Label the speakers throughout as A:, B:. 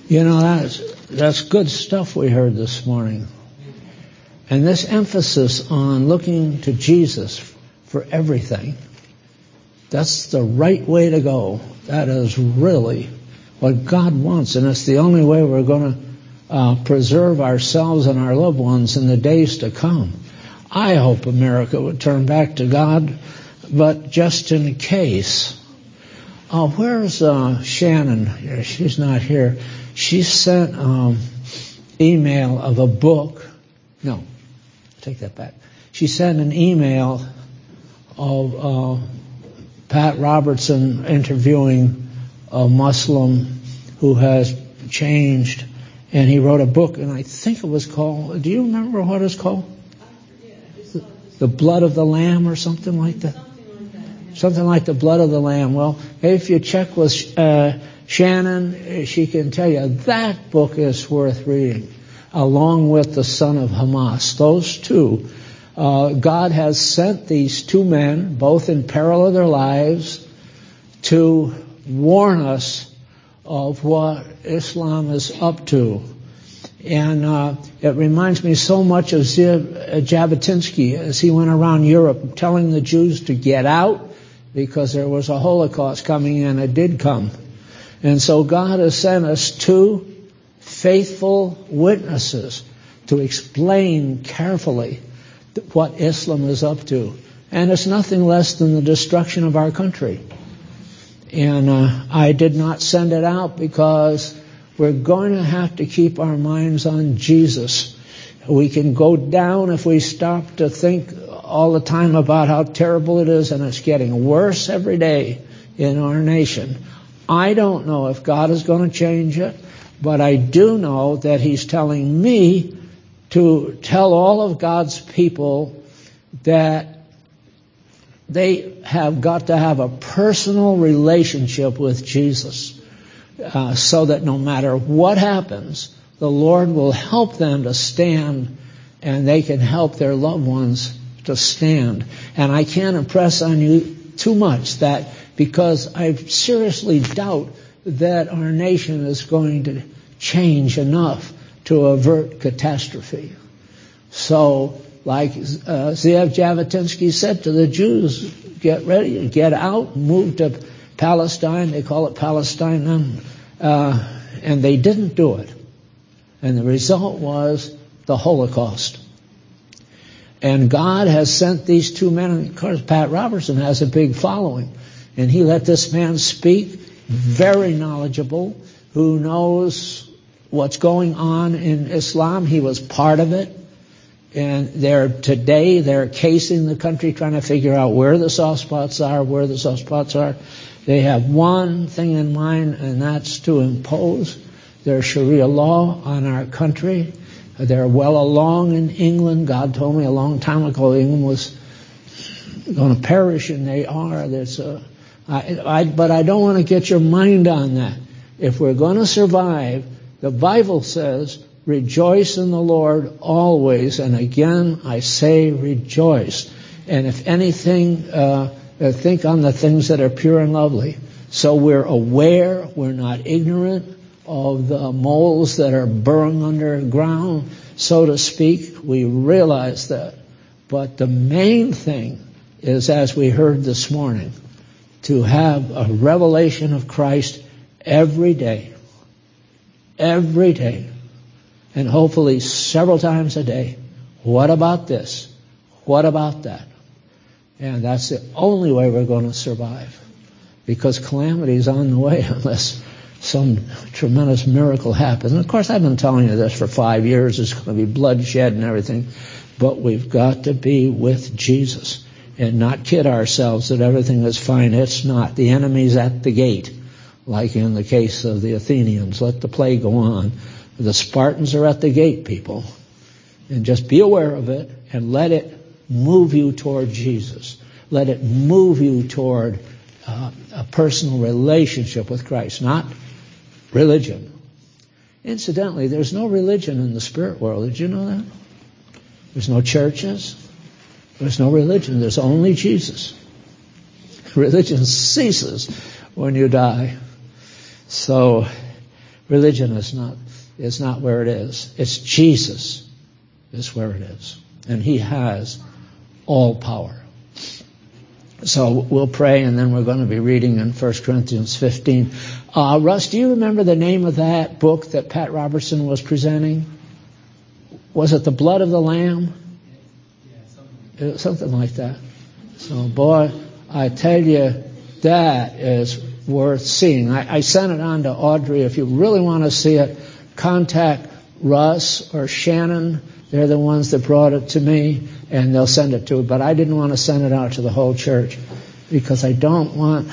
A: You know, that's good stuff we heard this morning. And this emphasis on looking to Jesus for everything, that's the right way to go. That is really what God wants, and it's the only way we're going to preserve ourselves and our loved ones in the days to come. I hope America would turn back to God, but just in case. Where's Shannon? She's not here. She sent email of a book. No, take that back. She sent an email of Pat Robertson interviewing a Muslim who has changed, and he wrote a book, and I think it was called, do you remember what it's called? The Blood of the Lamb or something like that? Something like the Blood of the Lamb. Well, if you check with Shannon, she can tell you that book is worth reading, along with The Son of Hamas. Those two. God has sent these two men, both in peril of their lives, to warn us of what Islam is up to. And it reminds me so much of Zev Jabotinsky as he went around Europe telling the Jews to get out because there was a Holocaust coming, and it did come. And so God has sent us two faithful witnesses to explain carefully what Islam is up to. And it's nothing less than the destruction of our country. And I did not send it out because we're going to have to keep our minds on Jesus. We can go down if we stop to think all the time about how terrible it is, and it's getting worse every day in our nation. I don't know if God is going to change it, but I do know that He's telling me to tell all of God's people that they have got to have a personal relationship with Jesus, so that no matter what happens, the Lord will help them to stand, and they can help their loved ones to stand. And I can't impress on you too much that, because I seriously doubt that our nation is going to change enough to avert catastrophe. So, like Zev Jabotinsky said to the Jews, get ready, get out, move to Palestine. They call it Palestine now. And they didn't do it. And the result was the Holocaust. And God has sent these two men, and of course Pat Robertson has a big following. And he let this man speak, very knowledgeable, who knows what's going on in Islam. He was part of it. And today they're casing the country, trying to figure out where the soft spots are, They have one thing in mind, and that's to impose their Sharia law on our country. They're well along in England. God told me a long time ago England was going to perish, and they are. But I don't want to get your mind on that. If we're going to survive, the Bible says, rejoice in the Lord always. And again, I say rejoice. And if anything, think on the things that are pure and lovely. So we're aware, we're not ignorant of the moles that are burrowing underground, so to speak. We realize that. But the main thing is, as we heard this morning, to have a revelation of Christ every day, and hopefully several times a day. What about this? What about that? And that's the only way we're going to survive, because calamity is on the way unless some tremendous miracle happens. And of course, I've been telling you this for 5 years. There's going to be bloodshed and everything. But we've got to be with Jesus and not kid ourselves that everything is fine. It's not. The enemy's at the gate, like in the case of the Athenians. Let the play go on. The Spartans are at the gate, people. And just be aware of it and let it move you toward Jesus. Let it move you toward a personal relationship with Christ, not religion. Incidentally, there's no religion in the spirit world. Did you know that? There's no churches. There's no religion. There's only Jesus. Religion ceases when you die. So Religion is not where it is. It's Jesus is where it is. And he has all power. So we'll pray, and then we're going to be reading in 1 Corinthians 15. Russ, do you remember the name of that book that Pat Robertson was presenting? Was it The Blood of the Lamb? Yeah, something like that. So, boy, I tell you, that is worth seeing. I sent it on to Audrey. If you really want to see it, contact Russ or Shannon. They're the ones that brought it to me, and they'll send it to it. But I didn't want to send it out to the whole church because I don't want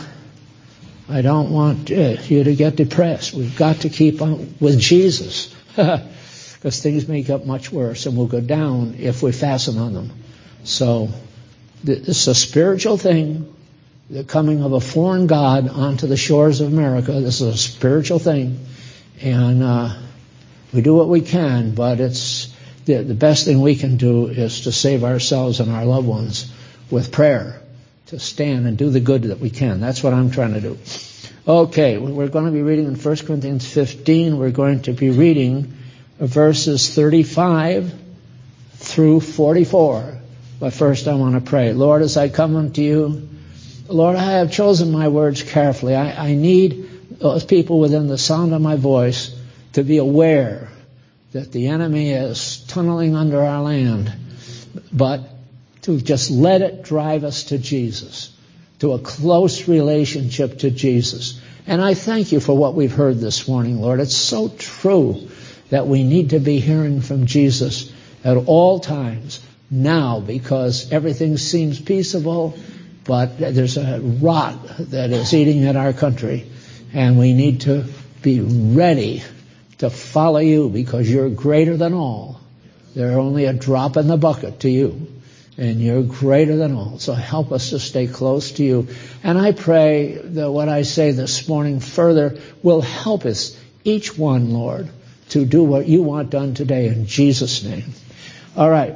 A: you to get depressed. We've got to keep on with Jesus because things may get much worse and will go down if we fasten on them. So this is a spiritual thing, the coming of a foreign God onto the shores of America. This is a spiritual thing, and we do what we can, but it's the best thing we can do is to save ourselves and our loved ones with prayer, to stand and do the good that we can. That's what I'm trying to do. Okay, we're going to be reading in 1 Corinthians 15. We're going to be reading verses 35 through 44. But first I want to pray. Lord, as I come unto you, Lord, I have chosen my words carefully. I need those people within the sound of my voice to be aware that the enemy is tunneling under our land, but to just let it drive us to Jesus, to a close relationship to Jesus. And I thank you for what we've heard this morning, Lord. It's so true that we need to be hearing from Jesus at all times now, because everything seems peaceable, but there's a rot that is eating at our country, and we need to be ready to follow you because you're greater than all. They're only a drop in the bucket to you, and you're greater than all. So help us to stay close to you. And I pray that what I say this morning further will help us, each one, Lord, to do what you want done today in Jesus' name. All right,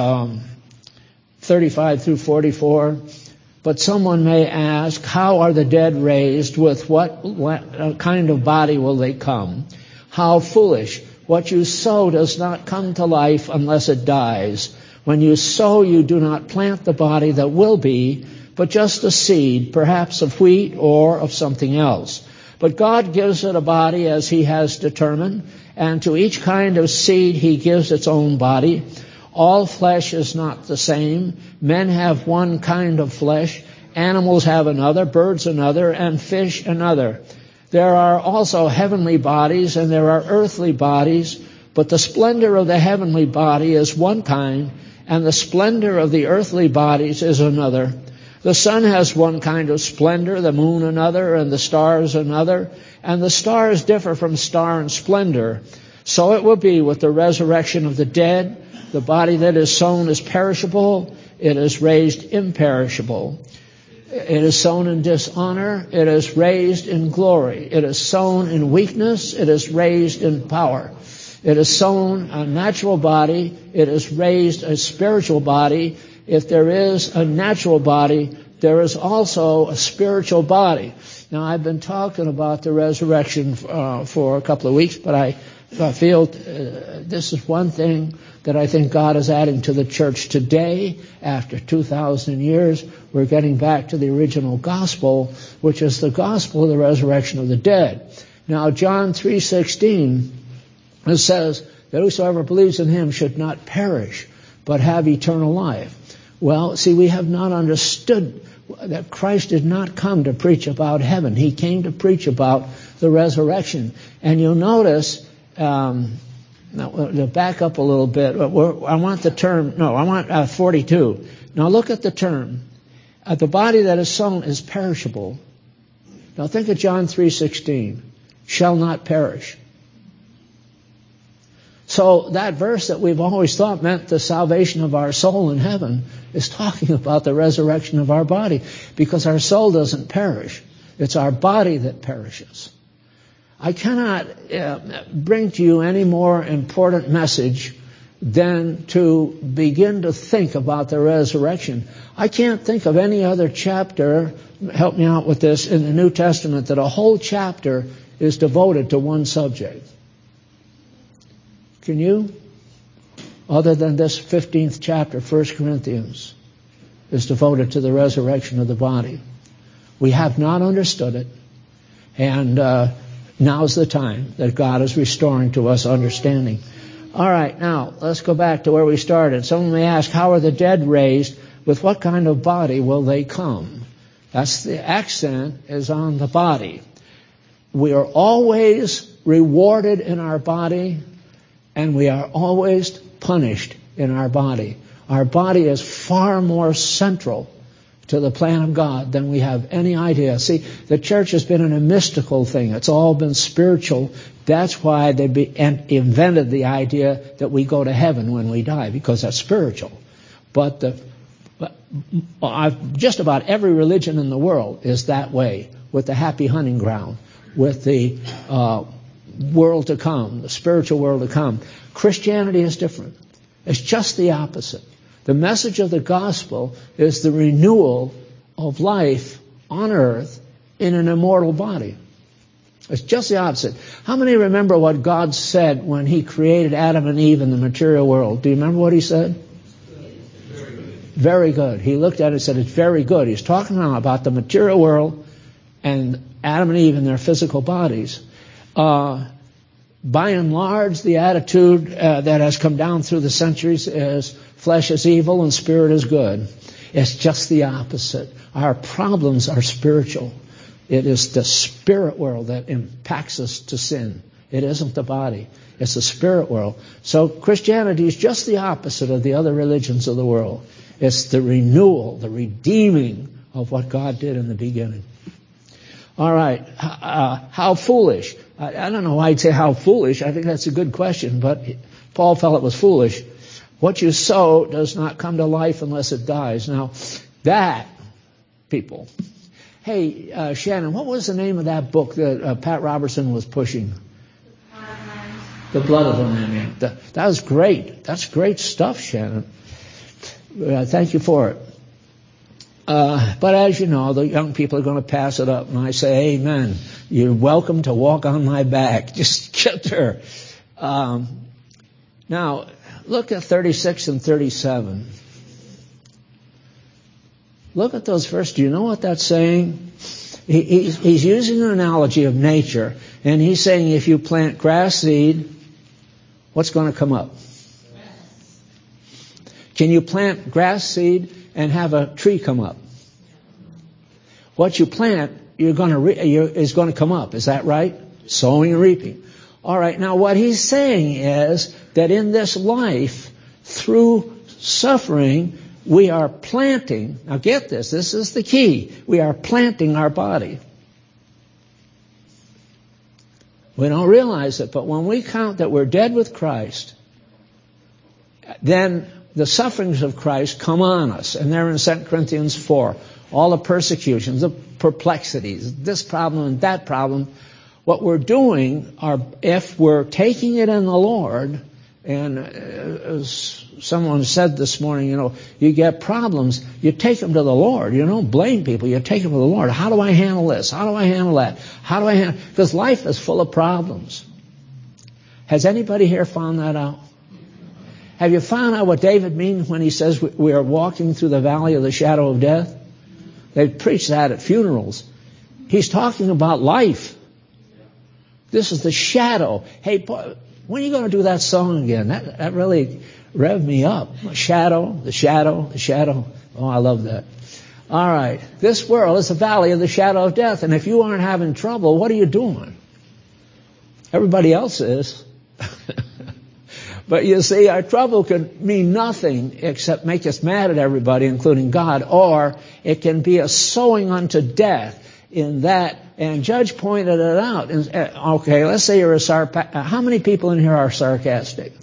A: 35 through 44. But someone may ask, how are the dead raised? With what kind of body will they come? How foolish. What you sow does not come to life unless it dies. When you sow, you do not plant the body that will be, but just a seed, perhaps of wheat or of something else. But God gives it a body as he has determined, and to each kind of seed he gives its own body. All flesh is not the same. Men have one kind of flesh, animals have another, birds another, and fish another. There are also heavenly bodies and there are earthly bodies, but the splendor of the heavenly body is one kind, and the splendor of the earthly bodies is another. The sun has one kind of splendor, the moon another, and the stars another, and the stars differ from star in splendor. So it will be with the resurrection of the dead. The body that is sown is perishable, it is raised imperishable. It is sown in dishonor, it is raised in glory. It is sown in weakness, it is raised in power. It is sown a natural body, it is raised a spiritual body. If there is a natural body, there is also a spiritual body. Now, I've been talking about the resurrection for a couple of weeks, but I feel this is one thing that I think God is adding to the church today. After 2,000 years, we're getting back to the original gospel, which is the gospel of the resurrection of the dead. Now, John 3:16, it says that whosoever believes in him should not perish, but have eternal life. Well, see, we have not understood that Christ did not come to preach about heaven. He came to preach about the resurrection. And you'll notice, now, to back up a little bit, I want 42. Now look at the term. The body that is sown is perishable. Now think of John 3:16. Shall not perish. So that verse that we've always thought meant the salvation of our soul in heaven is talking about the resurrection of our body, because our soul doesn't perish. It's our body that perishes. I cannot bring to you any more important message than to begin to think about the resurrection. I can't think of any other chapter, help me out with this, in the New Testament that a whole chapter is devoted to one subject. Can you? Other than this 15th chapter, 1 Corinthians, is devoted to the resurrection of the body. We have not understood it, and now's the time that God is restoring to us understanding. All right, now, let's go back to where we started. Someone may ask, how are the dead raised? With what kind of body will they come? That's the accent is on the body. We are always rewarded in our body, and we are always punished in our body. Our body is far more central to the plan of God than we have any idea. See, the church has been in a mystical thing. It's all been spiritual. That's why they invented the idea that we go to heaven when we die, because that's spiritual. But just about every religion in the world is that way, with the happy hunting ground, with the world to come, the spiritual world to come. Christianity is different. It's just the opposite. The message of the gospel is the renewal of life on earth in an immortal body. It's just the opposite. How many remember what God said when He created Adam and Eve in the material world? Do you remember what He said?
B: Very good.
A: Very good. He looked at it and said, it's very good. He's talking now about the material world and Adam and Eve in their physical bodies. By and large, the attitude that has come down through the centuries is flesh is evil and spirit is good. It's just the opposite. Our problems are spiritual. It is the spirit world that impacts us to sin. It isn't the body. It's the spirit world. So Christianity is just the opposite of the other religions of the world. It's the renewal, the redeeming of what God did in the beginning. All right. How foolish. I don't know why I'd say how foolish. I think that's a good question, but Paul felt it was foolish. What you sow does not come to life unless it dies. Now, that, people. Hey, Shannon, what was the name of that book that Pat Robertson was pushing? The Blood of the Lamb. That was great. That's great stuff, Shannon. Thank you for it. But as you know, the young people are going to pass it up, and I say, amen. You're welcome to walk on my back. Just get there. Now, look at 36 and 37. Look at those verses. Do you know what that's saying? He's using an analogy of nature, and he's saying if you plant grass seed, what's going to come up? Can you plant grass seed and have a tree come up? What you plant, is going to come up. Is that right? Sowing and reaping. All right. Now, what he's saying is that in this life, through suffering, we are planting. Now, get this. This is the key. We are planting our body. We don't realize it, but when we count that we're dead with Christ, then the sufferings of Christ come on us, and they're in 2 Corinthians 4. All the persecutions, the perplexities, this problem and that problem. What we're doing, if we're taking it in the Lord, and as someone said this morning, you get problems, you take them to the Lord. You don't blame people, you take them to the Lord. How do I handle this? How do I handle that? Because life is full of problems. Has anybody here found that out? Have you found out what David means when he says we are walking through the valley of the shadow of death? They preach that at funerals. He's talking about life. This is the shadow. Hey, when are you going to do that song again? That really revved me up. Shadow, the shadow, the shadow. Oh, I love that. All right. This world is the valley of the shadow of death. And if you aren't having trouble, what are you doing? Everybody else is. But you see, our trouble could mean nothing except make us mad at everybody, including God, or it can be a sowing unto death in that. And Judge pointed it out. Okay, let's say you're how many people in here are sarcastic?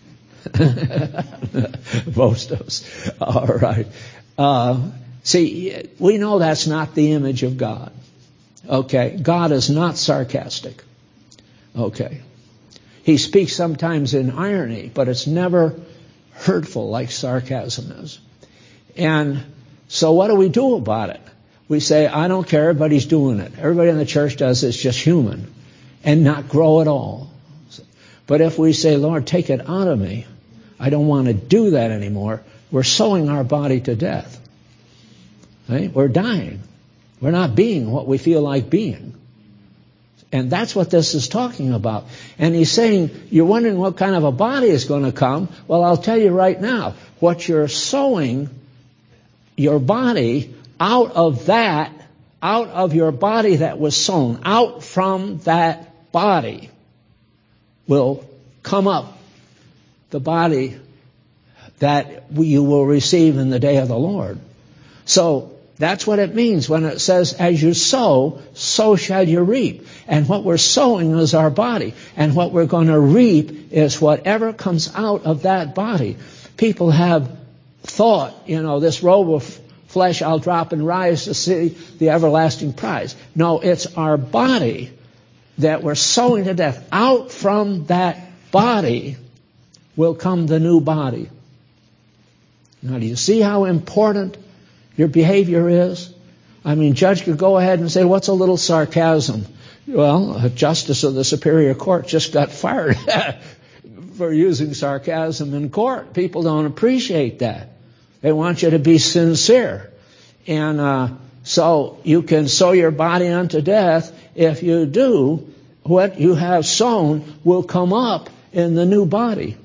A: Most of us. All right. See, we know that's not the image of God. Okay, God is not sarcastic. Okay. He speaks sometimes in irony, but it's never hurtful like sarcasm is. And so what do we do about it? We say, I don't care, everybody's doing it. Everybody in the church does it, it's just human. and not grow at all. But if we say, Lord, take it out of me, I don't want to do that anymore, we're sowing our body to death. Right? We're dying. We're not being what we feel like being. And that's what this is talking about. And he's saying, you're wondering what kind of a body is going to come. Well, I'll tell you right now, what you're sowing your body out of your body that was sown, out from that body will come up the body that you will receive in the day of the Lord. So that's what it means when it says, as you sow, so shall you reap. And what we're sowing is our body. And what we're going to reap is whatever comes out of that body. People have thought, this robe of flesh I'll drop and rise to see the everlasting prize. No, it's our body that we're sowing to death. Out from that body will come the new body. Now, do you see how important your behavior is? I mean, judge could go ahead and say, what's a little sarcasm? Well, a justice of the Superior Court just got fired for using sarcasm in court. People don't appreciate that. They want you to be sincere. And so you can sow your body unto death. If you do, what you have sown will come up in the new body.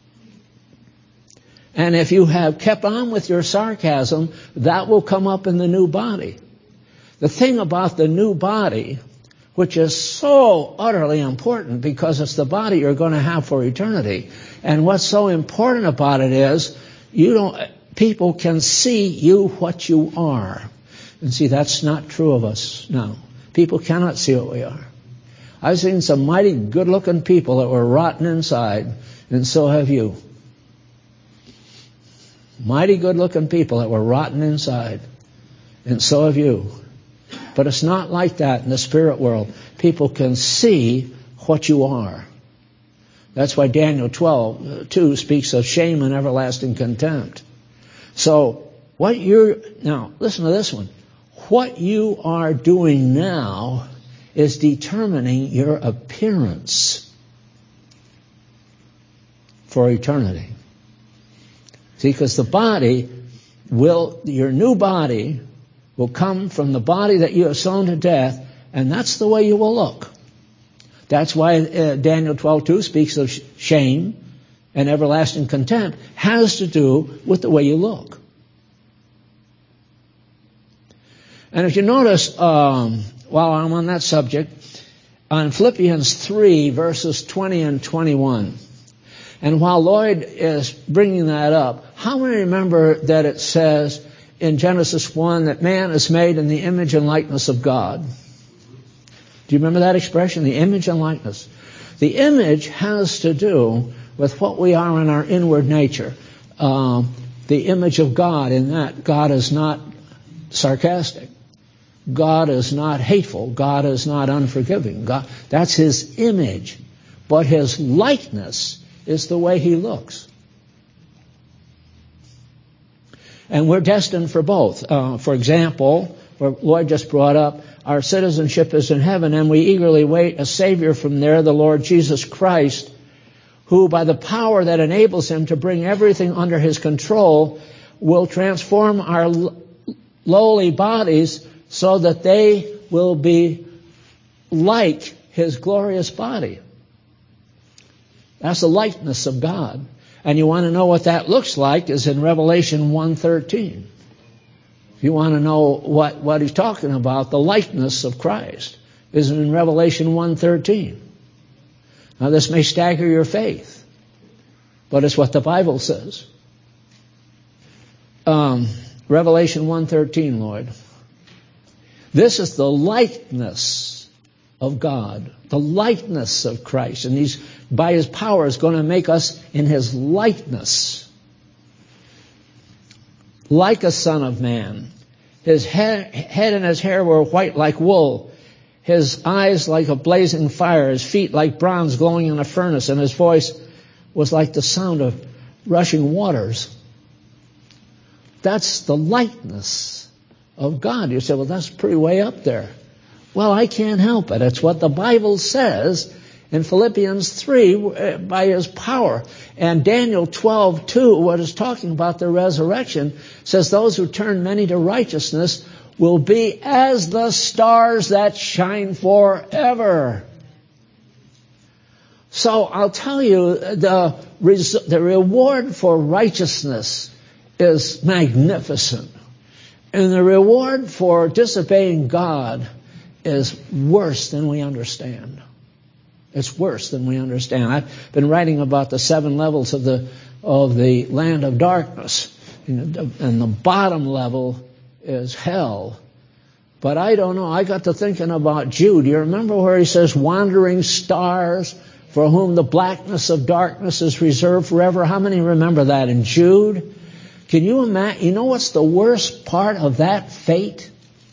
A: And if you have kept on with your sarcasm, that will come up in the new body. The thing about the new body, which is so utterly important because it's the body you're going to have for eternity. And what's so important about it is people can see you what you are. And see, that's not true of us now. People cannot see what we are. I've seen some mighty good-looking people that were rotten inside, and so have you. Mighty good-looking people that were rotten inside, and so have you. But it's not like that in the spirit world. People can see what you are. That's why Daniel 12:2 speaks of shame and everlasting contempt. So now listen to this one. What you are doing now is determining your appearance for eternity. See, because your new body will come from the body that you have sown to death, and that's the way you will look. That's why Daniel 12:2 speaks of shame and everlasting contempt, has to do with the way you look. And if you notice, while I'm on that subject, on Philippians 3, verses 20 and 21, and while Lloyd is bringing that up, how many remember that it says in Genesis 1 that man is made in the image and likeness of God? Do you remember that expression, the image and likeness? The image has to do with what we are in our inward nature. The image of God, in that God is not sarcastic. God is not hateful. God is not unforgiving. That's His image. But His likeness is the way He looks. And we're destined for both. For example, what Lloyd just brought up, our citizenship is in heaven, and we eagerly wait a Savior from there, the Lord Jesus Christ, who by the power that enables Him to bring everything under His control will transform our lowly bodies so that they will be like His glorious body. That's the likeness of God. And you want to know what that looks like is in Revelation 1:13. If you want to know what he's talking about, the likeness of Christ is in Revelation 1:13. Now this may stagger your faith, but it's what the Bible says. Revelation 1:13, Lord. This is the likeness of God, the likeness of Christ. And He's, by His power, is going to make us in His likeness. Like a son of man. His head and His hair were white like wool. His eyes like a blazing fire. His feet like bronze glowing in a furnace. And His voice was like the sound of rushing waters. That's the likeness of God. You say, well, that's pretty way up there. Well, I can't help it. It's what the Bible says in Philippians 3 by His power. And Daniel 12:2, what is talking about the resurrection, says those who turn many to righteousness will be as the stars that shine forever. So I'll tell you, the reward for righteousness is magnificent. And the reward for disobeying God is worse than we understand. It's worse than we understand. I've been writing about the 7 levels of the land of darkness. And the bottom level is hell. But I don't know. I got to thinking about Jude. You remember where he says, wandering stars for whom the blackness of darkness is reserved forever? How many remember that in Jude? Can you imagine? You know what's the worst part of that fate?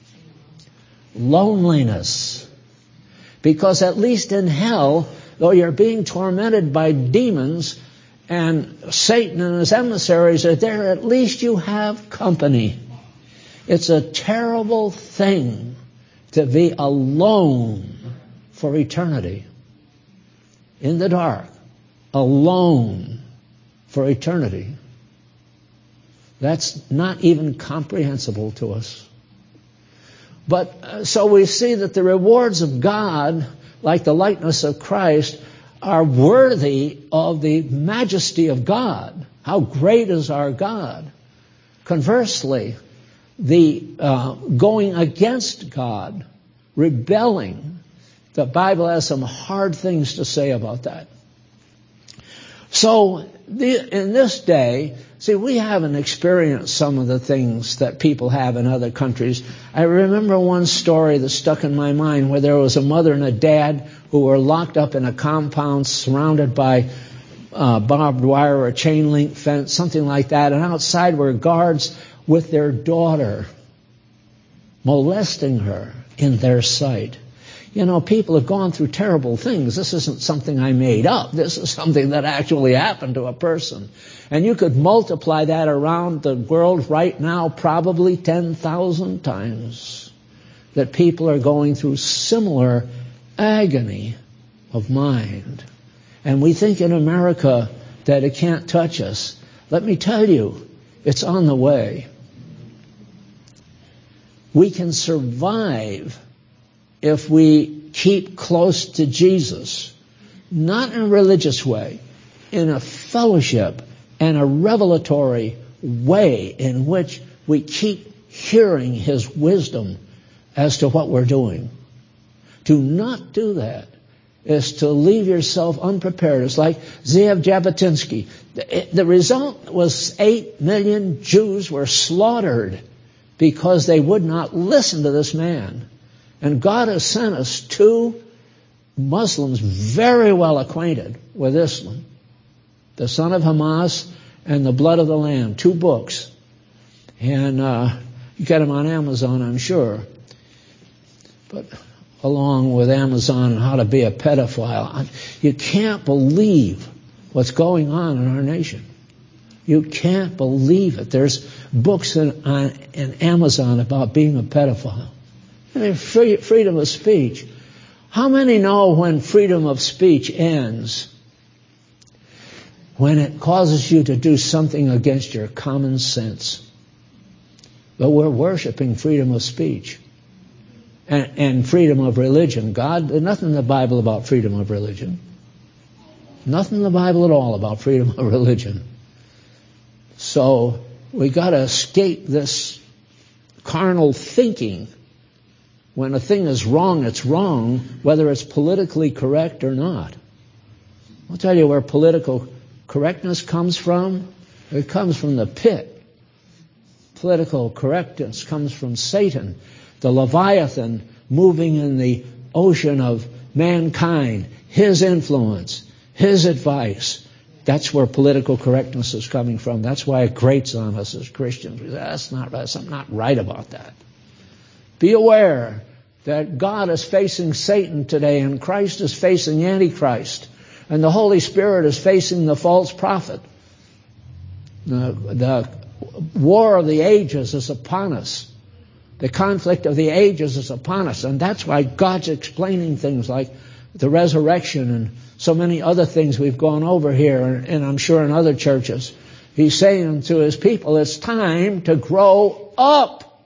A: Loneliness. Because at least in hell, though you're being tormented by demons and Satan and his emissaries are there, at least you have company. It's a terrible thing to be alone for eternity. In the dark. Alone for eternity. That's not even comprehensible to us. But so we see that the rewards of God, like the likeness of Christ, are worthy of the majesty of God. How great is our God? Conversely, the going against God, rebelling, the Bible has some hard things to say about that. So in this day, see, we haven't experienced some of the things that people have in other countries. I remember one story that stuck in my mind where there was a mother and a dad who were locked up in a compound surrounded by barbed wire or a chain link fence, something like that. And outside were guards with their daughter, molesting her in their sight. You know, people have gone through terrible things. This isn't something I made up. This is something that actually happened to a person. And you could multiply that around the world right now probably 10,000 times. That people are going through similar agony of mind. And we think in America that it can't touch us. Let me tell you, it's on the way. We can survive if we keep close to Jesus, not in a religious way, in a fellowship and a revelatory way in which we keep hearing His wisdom as to what we're doing. To not do that is to leave yourself unprepared. It's like Zeev Jabotinsky. The result was 8 million Jews were slaughtered because they would not listen to this man. And God has sent us 2 Muslims very well acquainted with Islam. The Son of Hamas and The Blood of the Lamb. 2 books. And you get them on Amazon, I'm sure. But along with Amazon and How to Be a Pedophile, you can't believe what's going on in our nation. You can't believe it. There's books in Amazon about being a pedophile. I mean, freedom of speech. How many know when freedom of speech ends? When it causes you to do something against your common sense. But we're worshiping freedom of speech. And freedom of religion. There's nothing in the Bible about freedom of religion. Nothing in the Bible at all about freedom of religion. So we got to escape this carnal thinking. When a thing is wrong, it's wrong, whether it's politically correct or not. I'll tell you where political correctness comes from. It comes from the pit. Political correctness comes from Satan, the Leviathan moving in the ocean of mankind, his influence, his advice. That's where political correctness is coming from. That's why it grates on us as Christians. We say, that's not right. Something not right about that. Be aware that God is facing Satan today and Christ is facing Antichrist and the Holy Spirit is facing the false prophet. The war of the ages is upon us. The conflict of the ages is upon us, and that's why God's explaining things like the resurrection and so many other things we've gone over here, and I'm sure in other churches. He's saying to his people, it's time to grow up.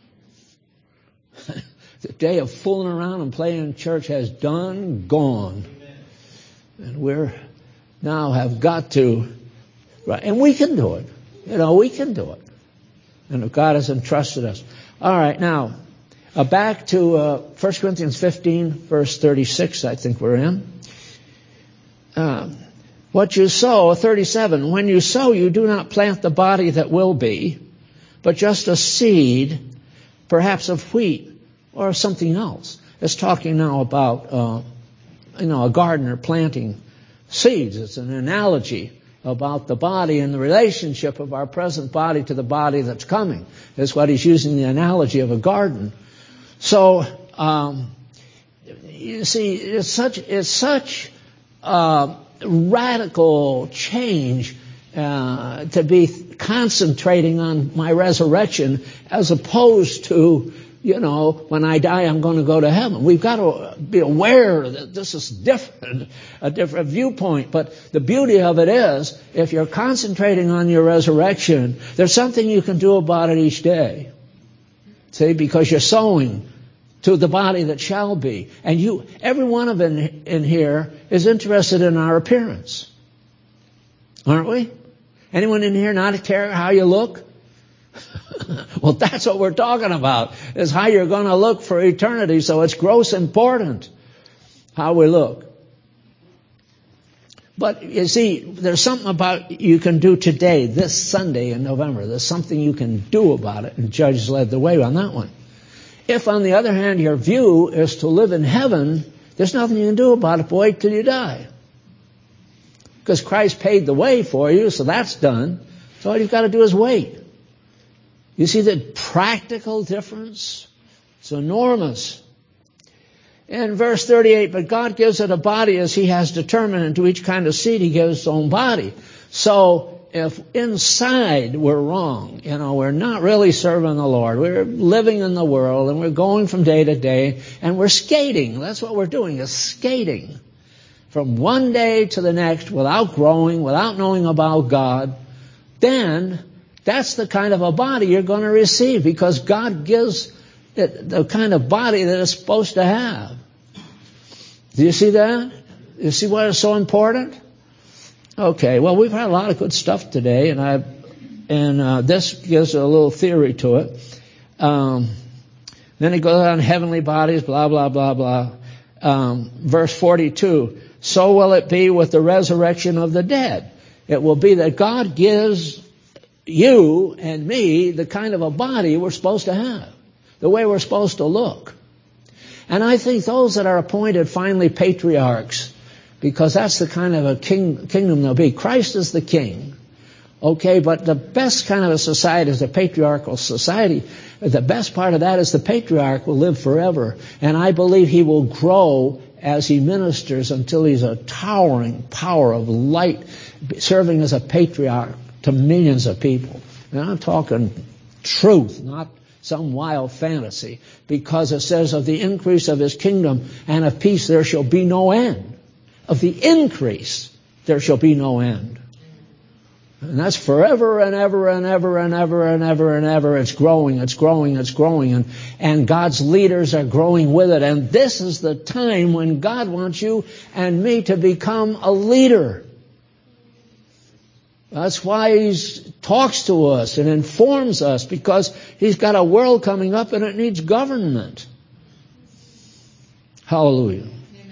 A: The day of fooling around and playing in church has gone. And we're now have got to, right, and we can do it. We can do it. And God has entrusted us. All right, now, back to 1 Corinthians 15, verse 36, I think we're in. What you sow, 37, when you sow, you do not plant the body that will be, but just a seed, perhaps of wheat or something else. It's talking now about, a gardener planting seeds. It's an analogy about the body and the relationship of our present body to the body that's coming. That's what he's using the analogy of a garden. So, you see, it's such radical change to be concentrating on my resurrection as opposed to, when I die I'm going to go to heaven. We've got to be aware that this is different, a different viewpoint. But the beauty of it is, if you're concentrating on your resurrection, there's something you can do about it each day. See, because you're sowing to the body that shall be. And every one of in here is interested in our appearance. Aren't we? Anyone in here not care how you look? Well, that's what we're talking about, is how you're going to look for eternity. So it's gross important how we look. But you see, there's something about you can do today, this Sunday in November. There's something you can do about it, and Judge led the way on that one. If, on the other hand, your view is to live in heaven, there's nothing you can do about it, but wait till you die. Because Christ paid the way for you, so that's done. So all you've got to do is wait. You see the practical difference? It's enormous. In verse 38, but God gives it a body as he has determined, and to each kind of seed he gives its own body. So if inside we're wrong, we're not really serving the Lord, we're living in the world, and we're going from day to day, and we're skating. That's what we're doing, is skating from one day to the next without growing, without knowing about God. Then that's the kind of a body you're going to receive, because God gives it the kind of body that it's supposed to have. Do you see that? You see why it's so important? Okay, well, we've had a lot of good stuff today, and this gives a little theory to it. Then it goes on heavenly bodies, blah, blah, blah, blah. Verse 42, so will it be with the resurrection of the dead. It will be that God gives you and me the kind of a body we're supposed to have, the way we're supposed to look. And I think those that are appointed finally patriarchs, because that's the kind of a kingdom they'll be. Christ is the king. Okay, but the best kind of a society is a patriarchal society. The best part of that is the patriarch will live forever. And I believe he will grow as he ministers until he's a towering power of light, serving as a patriarch to millions of people. And I'm talking truth, not some wild fantasy, because it says of the increase of his kingdom and of peace there shall be no end. Of the increase there shall be no end. And that's forever and ever and ever and ever and ever and ever. It's growing, it's growing, it's growing. And God's leaders are growing with it. And this is the time when God wants you and me to become a leader. That's why he talks to us and informs us, because he's got a world coming up and it needs government. Hallelujah.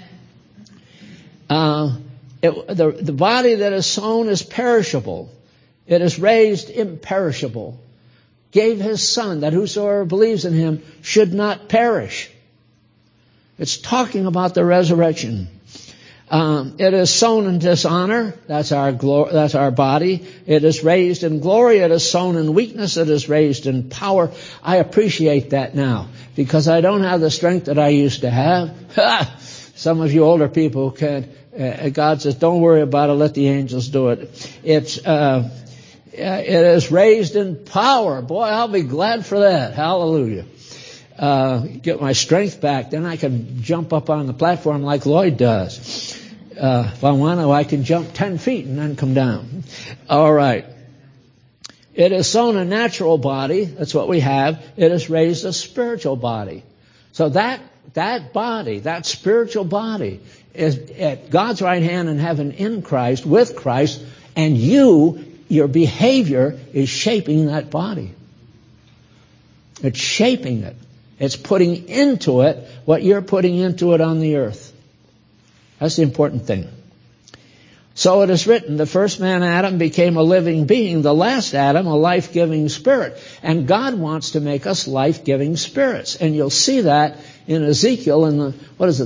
A: The body that is sown is perishable. It is raised imperishable. Gave his Son, that whosoever believes in him should not perish. It's talking about the resurrection. It is sown in dishonor. That's our body. It is raised in glory. It is sown in weakness. It is raised in power. I appreciate that now, because I don't have the strength that I used to have. Some of you older people can. God says, don't worry about it. Let the angels do it. It is raised in power. Boy, I'll be glad for that. Hallelujah. get my strength back. Then I can jump up on the platform like Lloyd does. If I want to, I can jump 10 feet and then come down. All right. It has sown a natural body. That's what we have. It has raised a spiritual body. So that body, that spiritual body, is at God's right hand in heaven in Christ, with Christ, and your behavior is shaping that body. It's shaping it. It's putting into it what you're putting into it on the earth. That's the important thing. So it is written, the first man, Adam, became a living being. The last Adam, a life-giving spirit. And God wants to make us life-giving spirits. And you'll see that in Ezekiel in the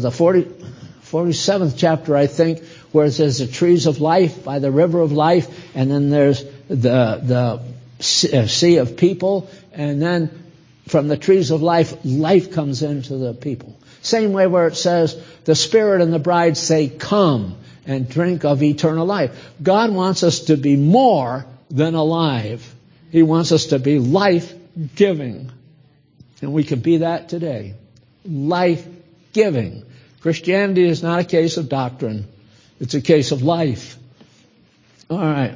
A: 47th chapter, I think, where it says the trees of life by the river of life. And then there's the sea of people. And then from the trees of life, life comes into the people. Same way where it says, the Spirit and the bride say, come and drink of eternal life. God wants us to be more than alive. He wants us to be life-giving. And we can be that today. Life-giving. Christianity is not a case of doctrine. It's a case of life. All right.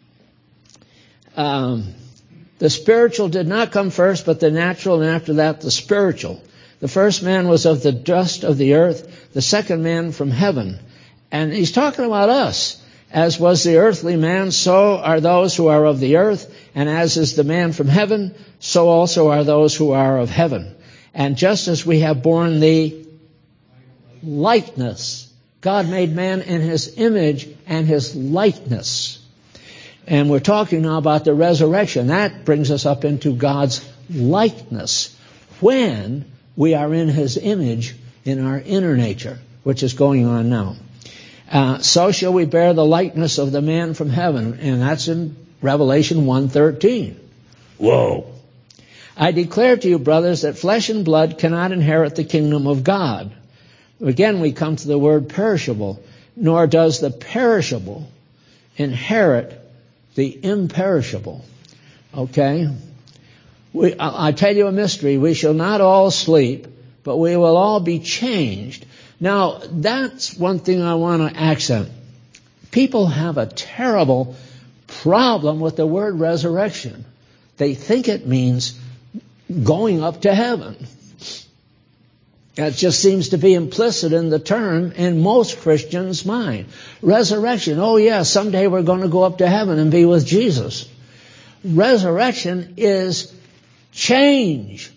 A: The spiritual did not come first, but the natural, and after that the spiritual. The first man was of the dust of the earth, the second man from heaven. And he's talking about us. As was the earthly man, so are those who are of the earth. And as is the man from heaven, so also are those who are of heaven. And just as we have borne the likeness, God made man in his image and his likeness. And we're talking now about the resurrection. That brings us up into God's likeness when we are in his image in our inner nature, which is going on now. So shall we bear the likeness of the man from heaven. And that's in Revelation 1:13. Whoa. I declare to you, brothers, that flesh and blood cannot inherit the kingdom of God. Again, we come to the word perishable. Nor does the perishable inherit the imperishable. Okay? I tell you a mystery. We shall not all sleep, but we will all be changed. Now, that's one thing I want to accent. People have a terrible problem with the word resurrection. They think it means going up to heaven. That just seems to be implicit in the term in most Christians' mind. Resurrection. Oh, yeah, someday we're going to go up to heaven and be with Jesus. Resurrection is change.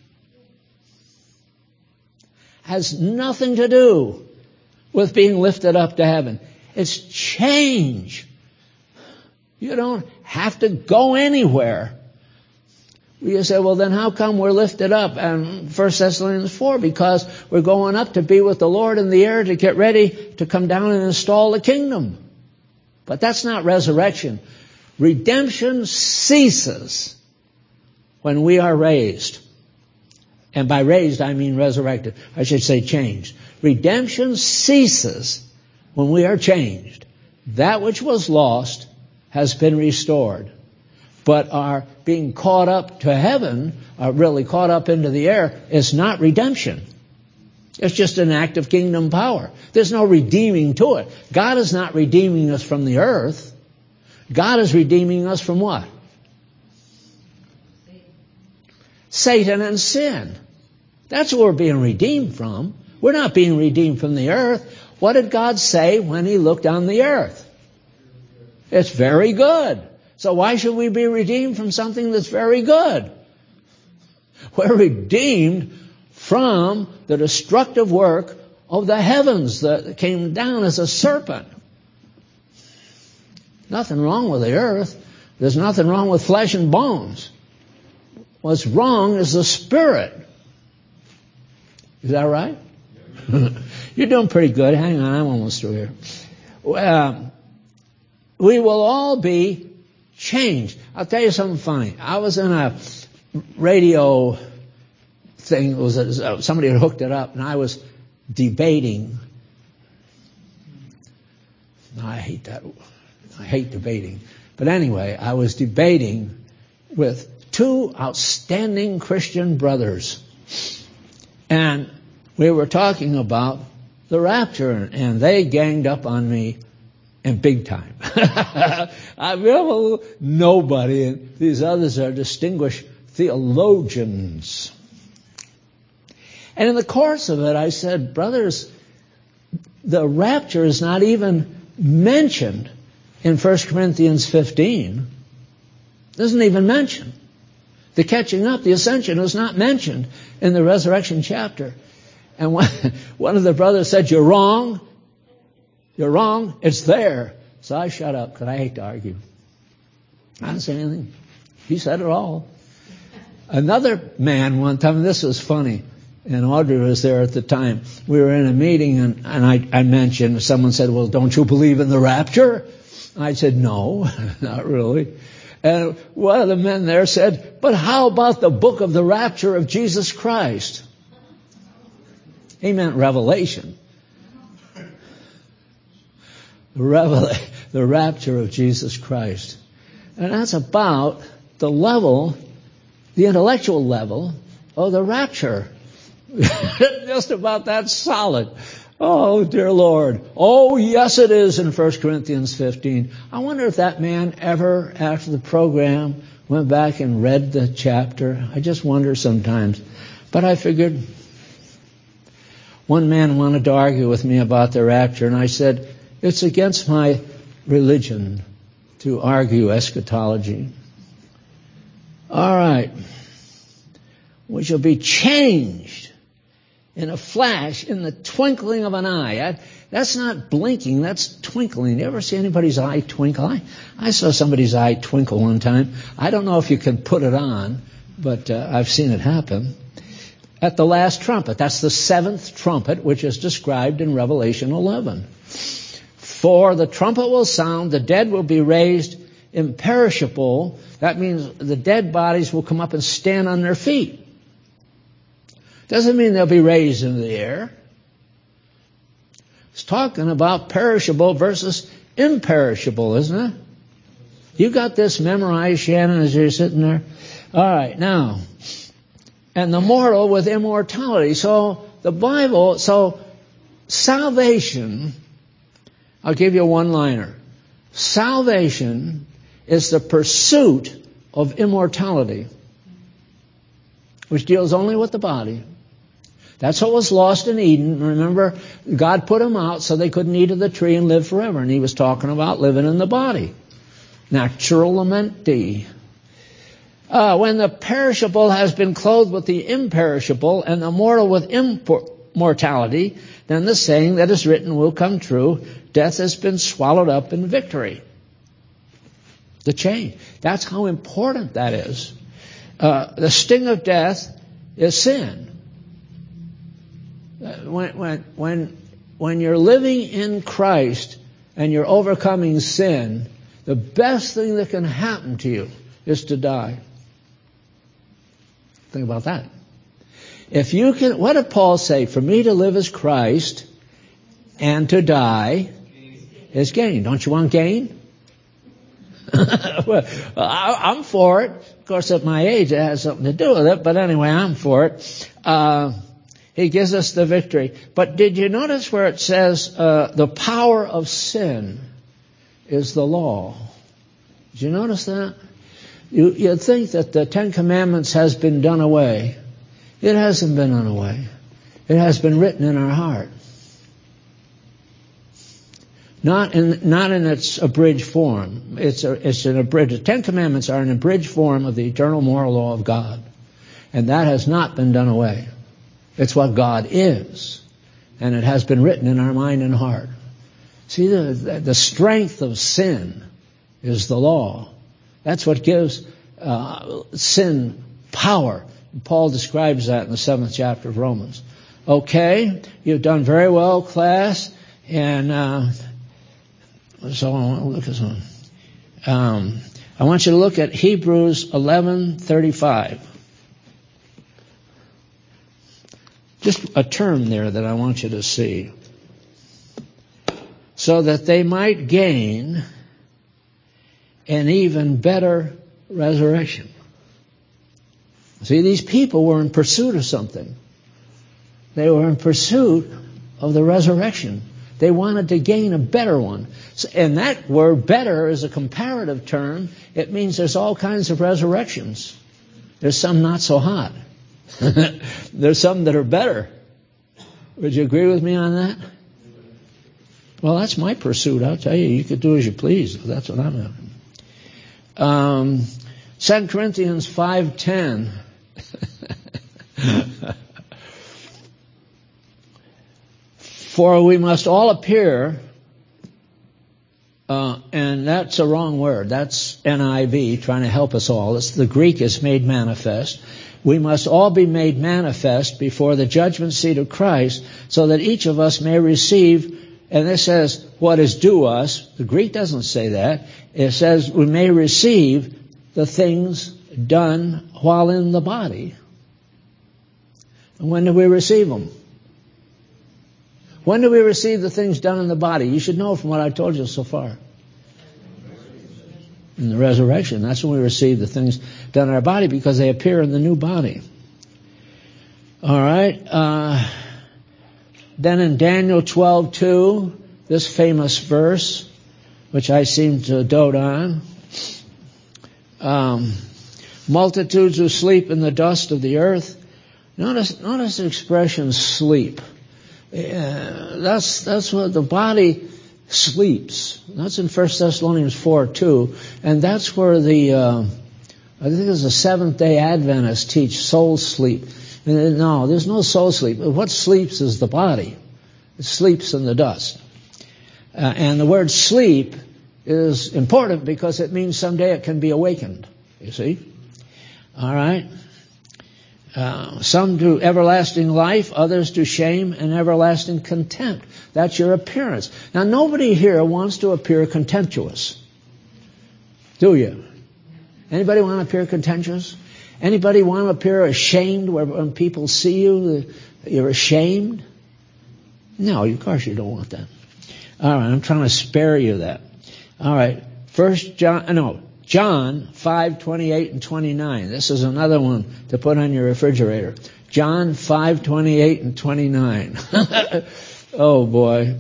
A: Has nothing to do with being lifted up to heaven. It's change. You don't have to go anywhere. You say, well, then how come we're lifted up? And 1 Thessalonians 4, because we're going up to be with the Lord in the air to get ready to come down and install the kingdom. But that's not resurrection. Redemption ceases when we are raised. And by raised, I mean resurrected. I should say changed. Redemption ceases when we are changed. That which was lost has been restored. But our being caught up to heaven, really caught up into the air, is not redemption. It's just an act of kingdom power. There's no redeeming to it. God is not redeeming us from the earth. God is redeeming us from what? Satan and sin. That's what we're being redeemed from. We're not being redeemed from the earth. What did God say when he looked on the earth? It's very good. So why should we be redeemed from something that's very good? We're redeemed from the destructive work of the heavens that came down as a serpent. Nothing wrong with the earth. There's nothing wrong with flesh and bones. What's wrong is the spirit. Is that right? You're doing pretty good. Hang on, I'm almost through here. We will all be changed. I'll tell you something funny. I was in a radio thing. Somebody had hooked it up, and I was debating. I hate that. I hate debating. But anyway, I was debating with two outstanding Christian brothers. And we were talking about the rapture, and they ganged up on me in big time. Nobody, and these others are distinguished theologians. And in the course of it, I said, brothers, the rapture is not even mentioned in 1 Corinthians 15. It isn't even mentioned. The catching up, the ascension, is not mentioned in the resurrection chapter. And one of the brothers said, you're wrong. You're wrong. It's there. So I shut up because I hate to argue. I didn't say anything. He said it all. Another man one time, and this was funny, and Audrey was there at the time. We were in a meeting, and I mentioned, someone said, well, don't you believe in the rapture? I said, no, not really. And one of the men there said, but how about the book of the rapture of Jesus Christ? He meant Revelation. The rapture of Jesus Christ. And that's about the level, the intellectual level of the rapture. Just about that solid. Oh, dear Lord. Oh, yes, it is in 1 Corinthians 15. I wonder if that man ever, after the program, went back and read the chapter. I just wonder sometimes. But I figured, one man wanted to argue with me about the rapture, and I said, it's against my religion to argue eschatology. All right. We shall be changed in a flash, in the twinkling of an eye. That's not blinking, that's twinkling. You ever see anybody's eye twinkle? I saw somebody's eye twinkle one time. I don't know if you can put it on, but I've seen it happen. At the last trumpet. That's the seventh trumpet, which is described in Revelation 11. For the trumpet will sound, the dead will be raised imperishable. That means the dead bodies will come up and stand on their feet. Doesn't mean they'll be raised into the air. It's talking about perishable versus imperishable, isn't it? You got this memorized, Shannon, as you're sitting there? All right, now. And the mortal with immortality. So the Bible, salvation, I'll give you a one-liner. Salvation is the pursuit of immortality, which deals only with the body. That's what was lost in Eden. Remember, God put them out so they couldn't eat of the tree and live forever. And he was talking about living in the body. Natural lamenti. When the perishable has been clothed with the imperishable and the mortal with immortality, then the saying that is written will come true. Death has been swallowed up in victory. The change. That's how important that is. The sting of death is sin. When you're living in Christ and you're overcoming sin, the best thing that can happen to you is to die. Think about that. If you can, what did Paul say? For me to live is Christ, and to die is gain. Don't you want gain? Well, I'm for it. Of course, at my age, it has something to do with it. But anyway, I'm for it. He gives us the victory. But did you notice where it says the power of sin is the law? Did you notice that? You'd think that the Ten Commandments has been done away. It hasn't been done away. It has been written in our heart. Not in its abridged form. It's an abridged. The Ten Commandments are an abridged form of the eternal moral law of God. And that has not been done away. It's what God is. And it has been written in our mind and heart. See, the strength of sin is the law. That's what gives sin power. Paul describes that in the 7th chapter of Romans. Okay, you've done very well, class. And so I want to look at something. I want you to look at Hebrews 11:35. Just a term there that I want you to see. So that they might gain an even better resurrection. See, these people were in pursuit of something. They were in pursuit of the resurrection. They wanted to gain a better one. And that word better is a comparative term. It means there's all kinds of resurrections. There's some not so hot. There's some that are better. Would you agree with me on that? Well, that's my pursuit. I'll tell you. You could do as you please. That's what I'm doing. 2 Corinthians 5:10. For we must all appear, and that's a wrong word. That's NIV trying to help us all. The Greek is made manifest. We must all be made manifest before the judgment seat of Christ, so that each of us may receive, and this says what is due us. The Greek doesn't say that. It says we may receive the things done while in the body. And when do we receive them? When do we receive the things done in the body? You should know from what I've told you so far. In the resurrection. That's when we receive the things done in our body, because they appear in the new body. All right. Then in Daniel 12:2, this famous verse, which I seem to dote on. Multitudes who sleep in the dust of the earth. Notice the expression sleep. That's what the body sleeps. That's in 1 Thessalonians 4:2, and that's where I think it's the Seventh-day Adventists teach soul sleep. And no, there's no soul sleep. What sleeps is the body. It sleeps in the dust. And the word sleep is important because it means someday it can be awakened. You see? All right. Some to everlasting life, others to shame and everlasting contempt. That's your appearance. Now, nobody here wants to appear contemptuous. Do you? Anybody want to appear contemptuous? Anybody want to appear ashamed when people see you, you're ashamed? No, of course you don't want that. All right, I'm trying to spare you that. All right, John 5:28 and 29. This is another one to put on your refrigerator. John 5:28 and 29. Oh boy.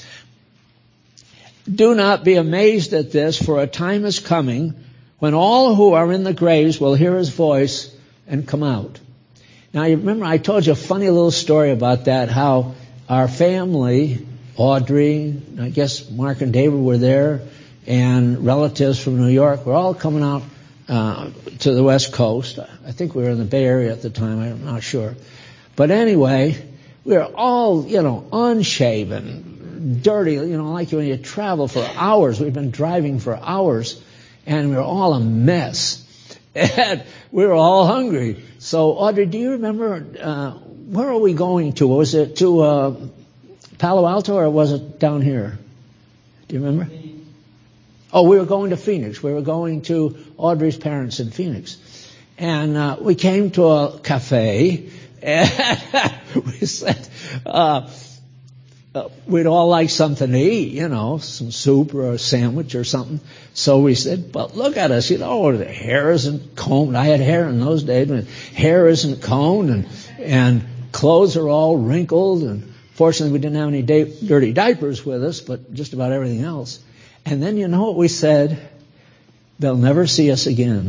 A: Do not be amazed at this, for a time is coming when all who are in the graves will hear his voice and come out. Now you remember I told you a funny little story about that, how our family, Audrey, I guess Mark and David were there, and relatives from New York were all coming out to the West Coast. I think we were in the Bay Area at the time. I'm not sure. But anyway, we were all, unshaven, dirty, like when you travel for hours. We've been driving for hours, and we were all a mess. And we were all hungry. So, Audrey, do you remember, where are we going to? Was it to Palo Alto, or was it down here? Do you remember? Oh, we were going to Phoenix. We were going to Audrey's parents in Phoenix. And we came to a cafe, and we said we'd all like something to eat, some soup or a sandwich or something. So we said, but look at us, the hair isn't combed. I had hair in those days, but hair isn't combed, and clothes are all wrinkled. And fortunately, we didn't have any dirty diapers with us, but just about everything else. And then you know what we said? They'll never see us again.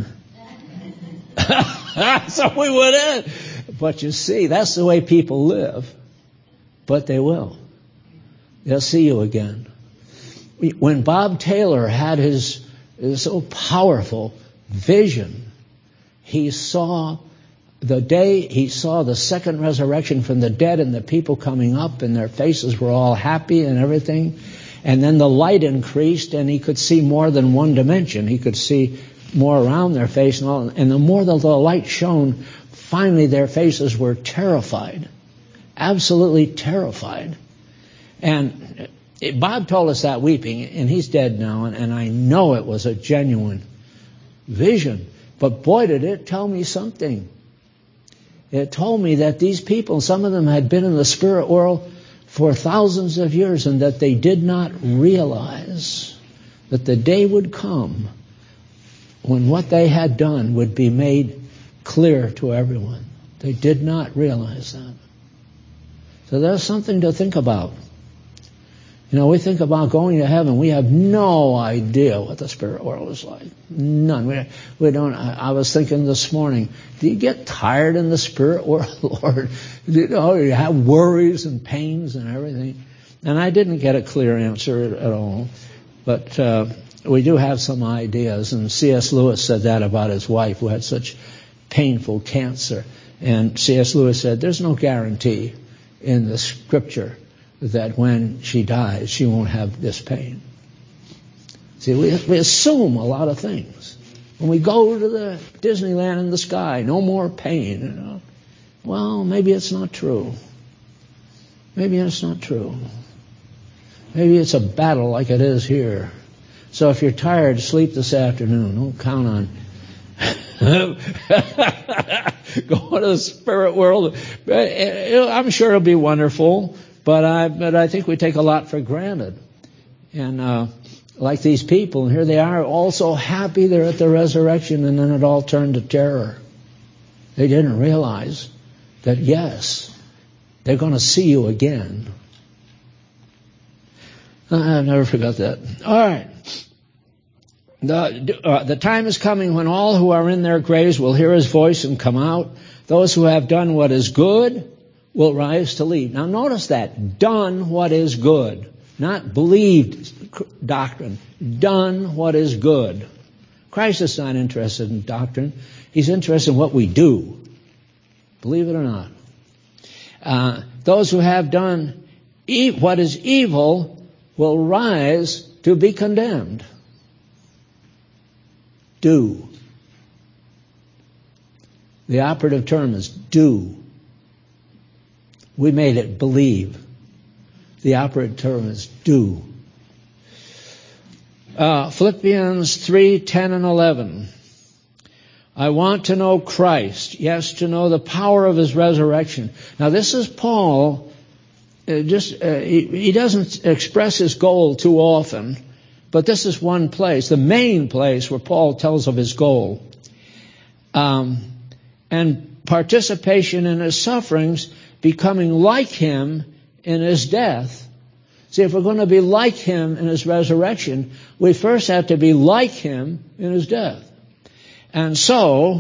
A: So we went in. But you see, that's the way people live. But they will. They'll see you again. When Bob Taylor had his so powerful vision, he saw the second resurrection from the dead and the people coming up, and their faces were all happy and everything. And then the light increased, and he could see more than one dimension. He could see more around their face and all. And the more the light shone, finally their faces were terrified, absolutely terrified. And Bob told us that weeping, and he's dead now, and I know it was a genuine vision. But boy, did it tell me something. It told me that these people, some of them had been in the spirit world for thousands of years, and that they did not realize that the day would come when what they had done would be made clear to everyone. They did not realize that. So there's something to think about. You know, we think about going to heaven. We have no idea what the spirit world is like. None. We don't. I was thinking this morning, do you get tired in the spirit world, Lord? You know, you have worries and pains and everything. And I didn't get a clear answer at all. But we do have some ideas. And C.S. Lewis said that about his wife who had such painful cancer. And C.S. Lewis said, there's no guarantee in the scripture that when she dies, she won't have this pain. See, we assume a lot of things. When we go to the Disneyland in the sky, no more pain. You know? Well, maybe it's not true. Maybe it's not true. Maybe it's a battle like it is here. So if you're tired, sleep this afternoon. Don't count on going to the spirit world. I'm sure it'll be wonderful. But I think we take a lot for granted. And like these people, and here they are all so happy they're at the resurrection, and then it all turned to terror. They didn't realize that, yes, they're going to see you again. I never forgot that. All right. The time is coming when all who are in their graves will hear his voice and come out. Those who have done what is good will rise to lead. Now notice that. Done what is good. Not believed doctrine. Done what is good. Christ is not interested in doctrine. He's interested in what we do. Believe it or not. Those who have done what is evil will rise to be condemned. Do. The operative term is do. We made it believe. The operative term is do. Philippians 3:10 and 11. I want to know Christ, yes, to know the power of his resurrection. Now this is Paul. He doesn't express his goal too often, but this is one place, the main place where Paul tells of his goal. And participation in his sufferings, becoming like him in his death. See, if we're going to be like him in his resurrection, we first have to be like him in his death. And so,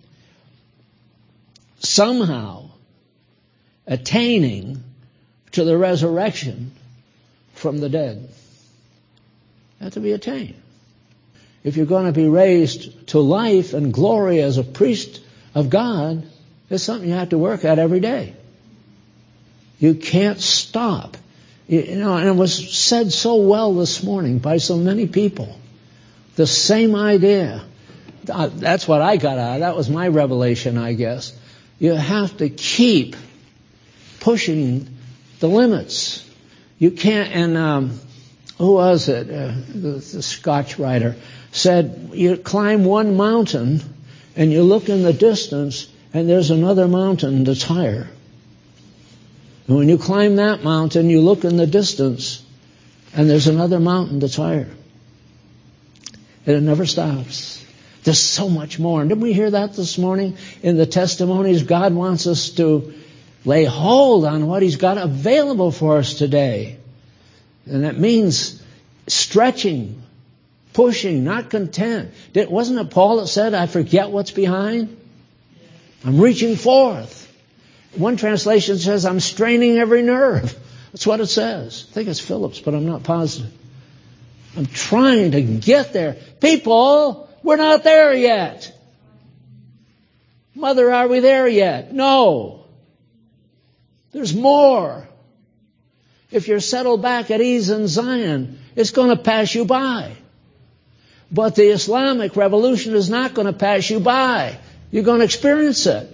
A: somehow, attaining to the resurrection from the dead. Have to be attained. If you're going to be raised to life and glory as a priest of God, it's something you have to work at every day. You can't stop. You know, and it was said so well this morning by so many people. The same idea. That's what I got out of it. That was my revelation, I guess. You have to keep pushing the limits. You can't, and who was it? The Scotch writer said, you climb one mountain and you look in the distance and there's another mountain that's higher. And when you climb that mountain, you look in the distance and there's another mountain that's higher. And it never stops. There's so much more. And didn't we hear that this morning in the testimonies? God wants us to lay hold on what he's got available for us today. And that means stretching, pushing, not content. Wasn't it Paul that said, I forget what's behind? I'm reaching forth. One translation says, I'm straining every nerve. That's what it says. I think it's Phillips, but I'm not positive. I'm trying to get there. People, we're not there yet. Mother, are we there yet? No. There's more. If you're settled back at ease in Zion, it's going to pass you by. But the Islamic revolution is not going to pass you by. You're going to experience it.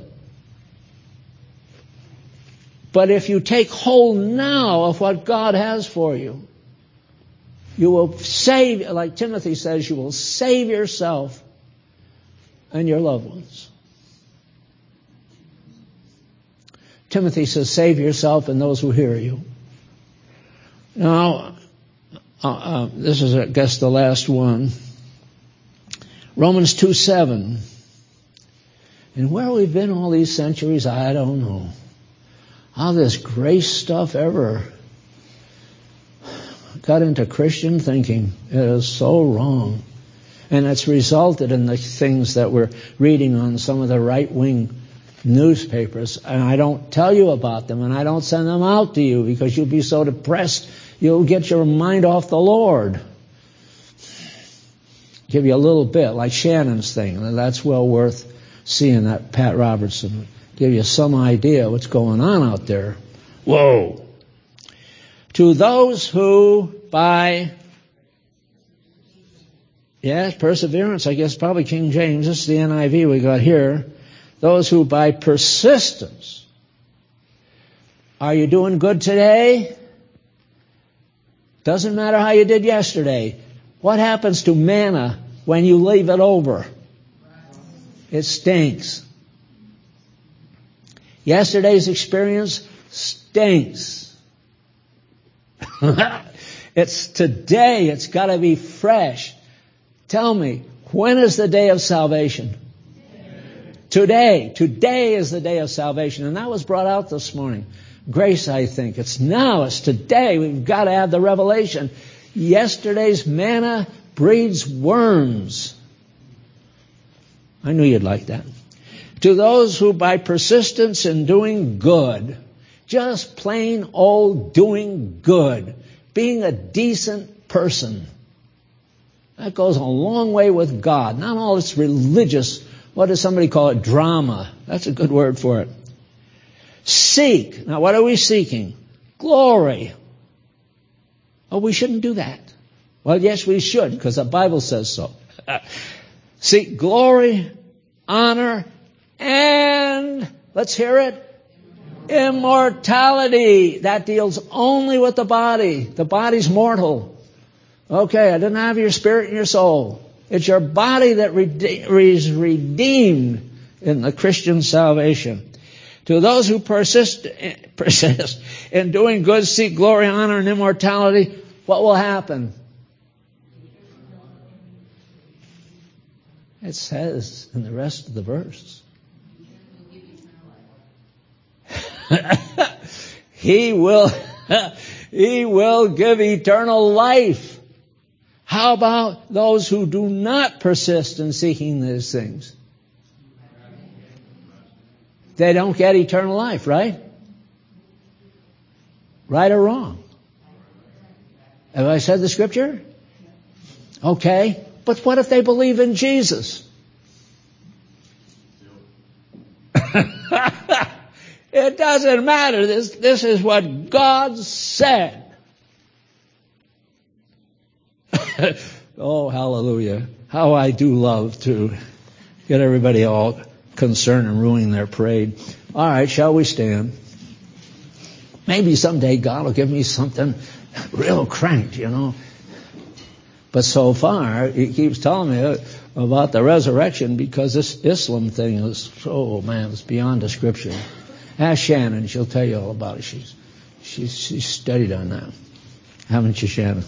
A: But if you take hold now of what God has for you, you will save, like Timothy says, you will save yourself and your loved ones. Timothy says, save yourself and those who hear you. Now, this is, I guess, the last one. Romans 2:7. And where we've been all these centuries, I don't know. how this grace stuff ever got into Christian thinking. It is so wrong. And it's resulted in the things that we're reading on some of the right-wing newspapers. And I don't tell you about them, and I don't send them out to you because you'll be so depressed you'll get your mind off the Lord. Give you a little bit, like Shannon's thing. And that's well worth seeing, that Pat Robertson. Give you some idea what's going on out there. Whoa. To those who by, yes, perseverance, I guess probably King James, this is the NIV we got here. Those who by persistence, are you doing good today? Doesn't matter how you did yesterday. What happens to manna when you leave it over? It stinks. Yesterday's experience stinks. It's today. It's got to be fresh. Tell me, when is the day of salvation? Today. Today is the day of salvation. And that was brought out this morning. Grace, I think. It's now. It's today. We've got to have the revelation. Yesterday's manna breeds worms. I knew you'd like that. To those who by persistence in doing good, just plain old doing good, being a decent person, that goes a long way with God. Not all this religious, what does somebody call it, drama. That's a good word for it. Seek. Now what are we seeking? Glory. Oh, we shouldn't do that. Well, yes, we should, because the Bible says so. Seek glory, honor, and, let's hear it, immortality. That deals only with the body. The body's mortal. Okay, I didn't have your spirit and your soul. It's your body that is redeemed in the Christian salvation. To those who persist in doing good, seek glory, honor, and immortality, what will happen? It says in the rest of the verse, He will give eternal life. How about those who do not persist in seeking these things? They don't get eternal life, right? Right or wrong? Have I said the scripture? Okay. But what if they believe in Jesus? It doesn't matter. This is what God said. Oh, hallelujah. How I do love to get everybody all concerned and ruining their parade. All right, shall we stand? Maybe someday God will give me something real cranked, you know. But so far, he keeps telling me about the resurrection because this Islam thing is, oh man, it's beyond description. Ask Shannon, she'll tell you all about it. She's studied on that. Haven't you, Shannon?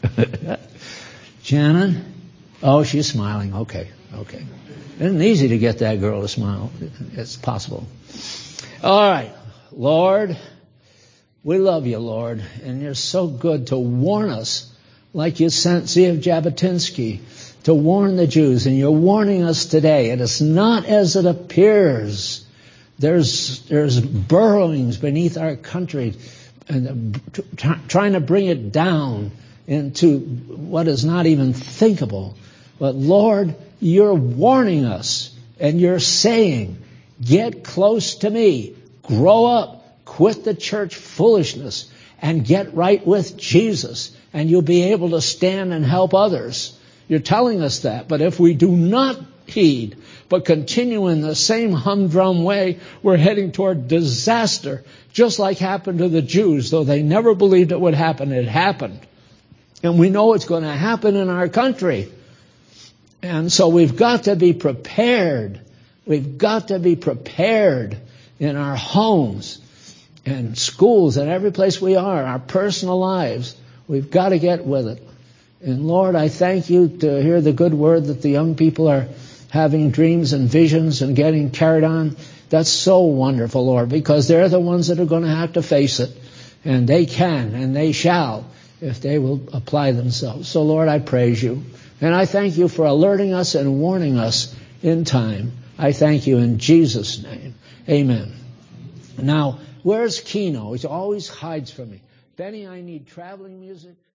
A: Shannon? Oh, she's smiling. Okay. It isn't easy to get that girl to smile. It's possible. All right. Lord, we love you, Lord, and you're so good to warn us like you sent Zeev Jabotinsky to warn the Jews, and you're warning us today. It is not as it appears. There's burrowings beneath our country and trying to bring it down into what is not even thinkable. But Lord, you're warning us and you're saying, get close to me, grow up, quit the church foolishness and get right with Jesus and you'll be able to stand and help others. You're telling us that, but if we do not heed, but continue in the same humdrum way, we're heading toward disaster, just like happened to the Jews. Though they never believed it would happen, it happened. And we know it's going to happen in our country. And so we've got to be prepared. We've got to be prepared in our homes and schools and every place we are, our personal lives. We've got to get with it. And Lord, I thank you to hear the good word that the young people are having dreams and visions and getting carried on. That's so wonderful, Lord, because they're the ones that are going to have to face it. And they can and they shall if they will apply themselves. So, Lord, I praise you. And I thank you for alerting us and warning us in time. I thank you in Jesus' name. Amen. Now, where's Keno? He always hides from me. Benny, I need traveling music.